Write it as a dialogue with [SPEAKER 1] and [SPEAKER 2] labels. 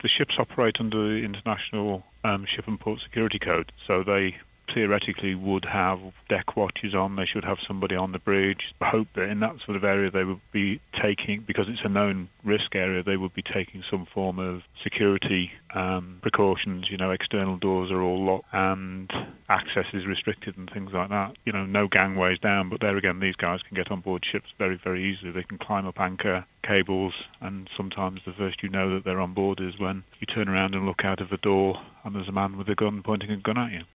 [SPEAKER 1] the ships operate under the International Ship and Port Security Code, so they theoretically would have deck watches on. They should have somebody on the bridge. I hope that in that sort of area they would be taking, because it's a known risk area, they would be taking some form of security precautions. External doors are all locked and access is restricted and things like that. No gangways down, but there again, these guys can get on board ships very, very easily. They can climb up anchor cables, and sometimes the first you know that they're on board is when you turn around and look out of the door and there's a man with a gun pointing a gun at you.